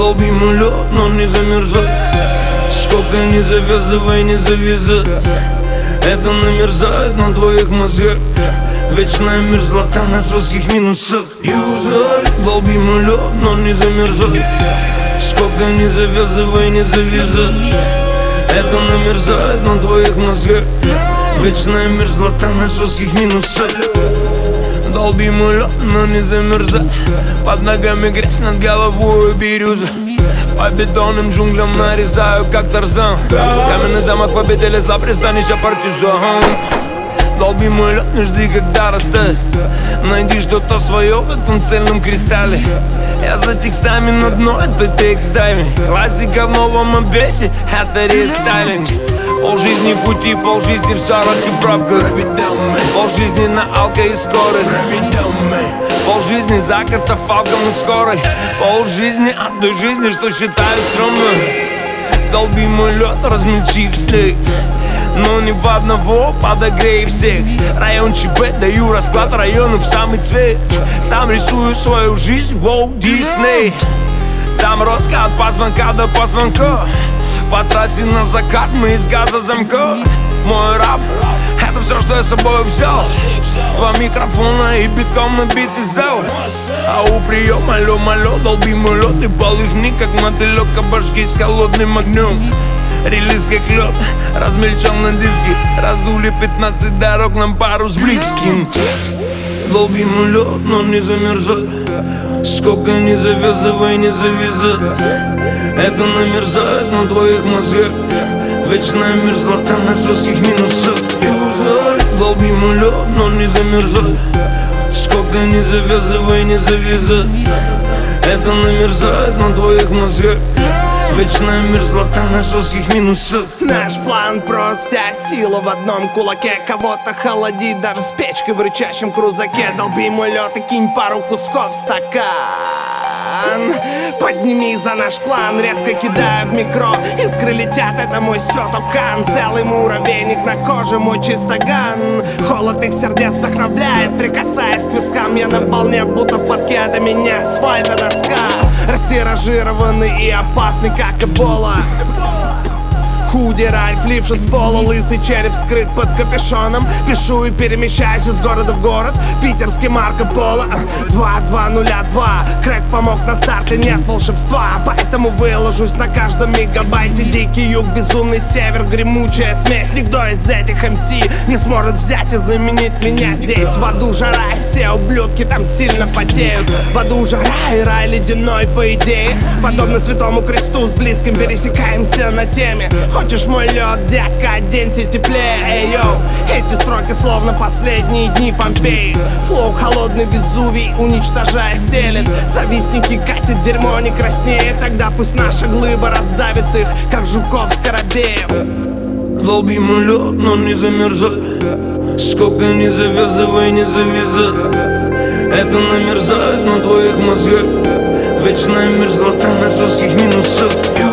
Долбим лед, но не замерзай. Сколько не завязывай, не завязай. Это намерзает на твоих мозгах. Вечная мерзлота на жестких минусах. Юзай, долбим лед, но не замерзай. Сколько не завязывай, не завязай. Это намерзает на твоих мозгах. Вечная мерзлота на жестких минусах. Долбим лед, но не замерзай. Под ногами грязь, над головой бирюза. По бетонным джунглям нарезаю, как Тарзан. Каменный замок в обители зла, пристанище партизан. Долби мой лед, не жди, когда растает. Найди что-то свое в этом цельном кристалле. Я за текстами на дно, это текст дайвинг. Классика в новом обвесе, это рестайлинг. Полжизни в пути, полжизни в 40 пробках. Полжизни на алко и скорой. Полжизни за катафалком и скорой. Полжизни от той жизни, что считаю стрёмной. Долби мой лед, размельчи в снег. Но не в одного, подогрей всех. Район ЧБ, даю расклад районов в самый цвет. Сам рисую свою жизнь, воу, Дисней. Заморозка от позвонка до позвонка. По трассе на закат мы из газа замка. Мой рап, это все, что я с собой взял. Два микрофона и битком набитый зал. А у приема, алло, долби мой лед. И полыхни, как мотылек, обожги с холодным огнем. Релиз как лед, размельчал на диске. Раздули 15 дорог, нам пару с близким. Долбим лед, но не замерзай. Сколько не завязывай, не завязай. Это намерзает на твоих мозгах. Вечная мерзлота на жестких минусах. Долбим лед, но не замерзай. Сколько не завязывай, не завязай. Это намерзает на твоих мозгах. Вечная мерзлота на жестких минусах. Наш план прост, вся сила в одном кулаке. Кого-то холодить даже с печкой в рычащем крузаке. Долби мой лед и кинь пару кусков в стакан. Подними за наш клан, резко кидая в микро. Искры летят, это мой сётопкан. Целый муравейник на коже, мой чистоган. Холод их сердец вдохновляет, прикасаясь к вискам. Я на волне, будто под кедами, не асфальта доска. Растиражированный и опасный, как эбола. Худи, Ральф, лившит с пола, лысый череп скрыт под капюшоном. Пишу и перемещаюсь из города в город. Питерский Марко Поло. 2202. Крэк помог на старте, нет волшебства. Поэтому выложусь на каждом мегабайте. Дикий юг, безумный север, гремучая смесь. Никто из этих МС не сможет взять и заменить меня здесь. В аду жара, и все ублюдки там сильно потеют. В аду жара и рай ледяной, по идее. Подобно Святому Кресту с близким пересекаемся на теме. Хочешь мой лед, дядька, оденься теплее, эй, йоу. Эти строки словно последние дни Помпеи. Флоу холодный Везувий, уничтожая стелет. Завистники катят дерьмо, не краснее. Тогда пусть наша глыба раздавит их, как жуков-скоробеев. Долбим лед, но не замерзай. Сколько не завязывай, не завязай. Это намерзает на твоих мозгах. Вечная мерзлота на жестких минусах.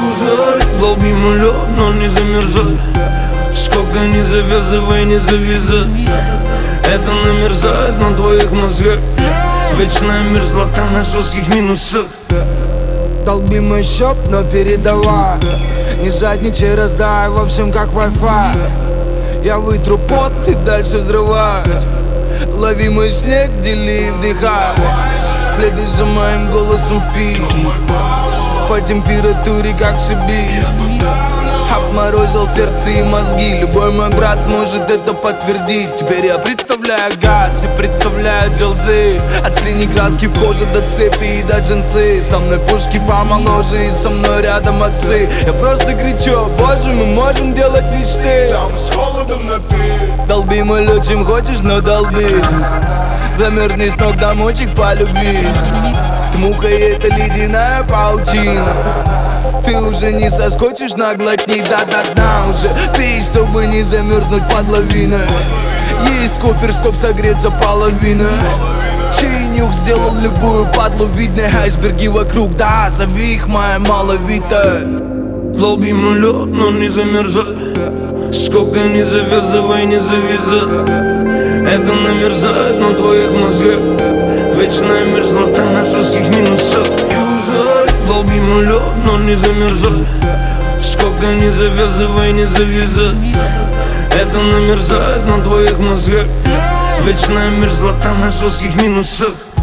Долбим лед, но не замерзай. Сколько не завязывай, не завязай. Это намерзает на твоих мозгах. Вечная мерзлота на жестких минусах. Долбим еще, но передавай. Не жадничай, раздай, в общем как Wi-Fi. Я вытру пот и дальше взрываюсь. Лови мой снег, дели и вдыхай. Следуй за моим голосом в пик. По температуре как Сибирь. Обморозил сердце и мозги. Любой мой брат может это подтвердить. Теперь я представляю газ и представляю джелзы. От синей краски в коже до цепи и до джинсы. Со мной пушки помоложе и со мной рядом отцы. Я просто кричу, боже, мы можем делать мечты. Там с холодом на ты. Долби мой лед, чем хочешь, но долби. Замерзнешь с ног до мочек по любви. Муха и это ледяная паутина. Ты уже не соскочишь, наглотни да-да-да. Уже пей, чтобы не замерзнуть под лавиной. Есть копер, чтоб согреться половина. Чей нюх сделал любую падлу видной. Айсберги вокруг, да, зови их моя маловитая. Долбим лед, но не замерзай. Сколько не завязывай, не завязай. Это намерзает на твоих мозгах. Вечная мерзлота на жестких минусах. Долбим лед, но не замерзай. Сколько не завязывай, не завязай. Это намерзает на твоих мозгах. Вечная мерзлота на жестких минусах.